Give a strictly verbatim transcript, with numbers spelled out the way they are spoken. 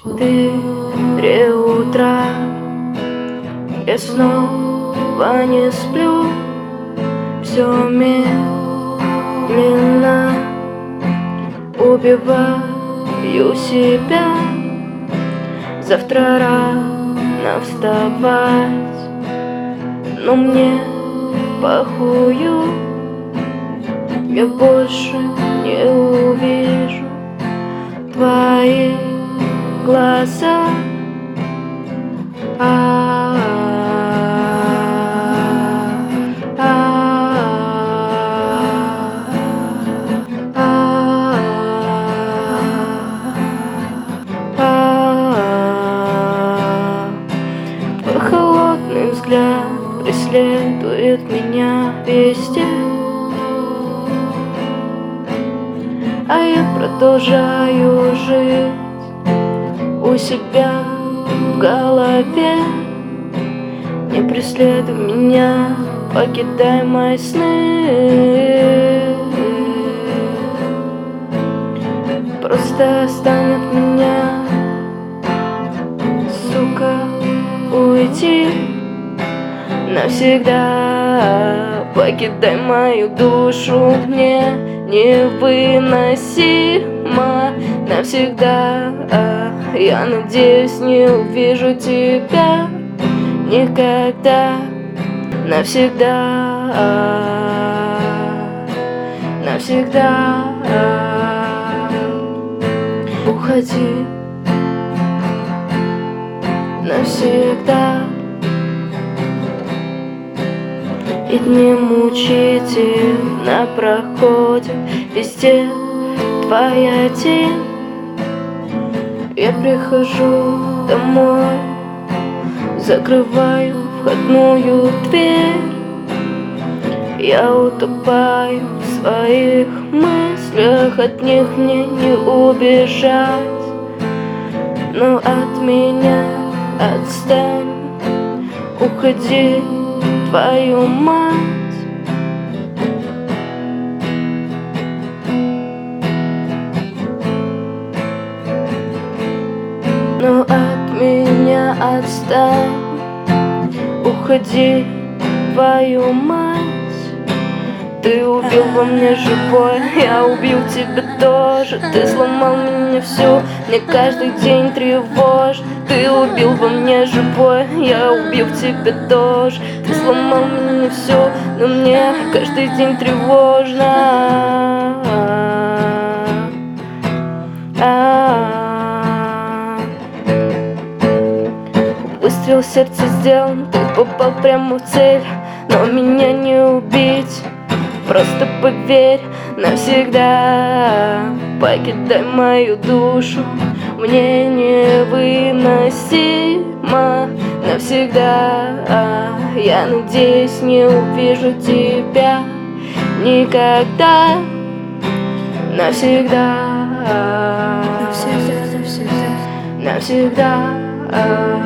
четыре утра. Я снова не сплю, все медленно убиваю себя. Завтра рано вставать, но мне похую. Я больше не увижу твои глаза. А -а -а -а -а -а. Твой холодный взгляд преследует меня везде, а я продолжаю жить у себя в голове. Не преследуй меня, покидай мои сны. Просто отстань от меня, сука, уйди навсегда. Покидай мою душу, мне невыносимо навсегда. Я надеюсь, не увижу тебя никогда. Навсегда, навсегда. Уходи навсегда. И дни мучительно проходят, везде твоя тень. Я прихожу домой, закрываю входную дверь. Я утопаю в своих мыслях, от них мне не убежать. Но от меня отстань, уходи, твою мать. Но от меня отстань, уходи, твою мать. Ты убил во мне живое, я убил тебя тоже. Ты сломал меня всю, мне каждый день тревожно. Ты убил во мне живое, я убил тебя тоже. Ты сломал меня всю, но мне каждый день тревожно. Выстрел в сердце сделан, ты попал прямо в цель. Но меня не убить, просто поверь навсегда. Покидай мою душу, мне невыносимо навсегда. Я надеюсь, не увижу тебя никогда. Навсегда, навсегда, навсегда, навсегда.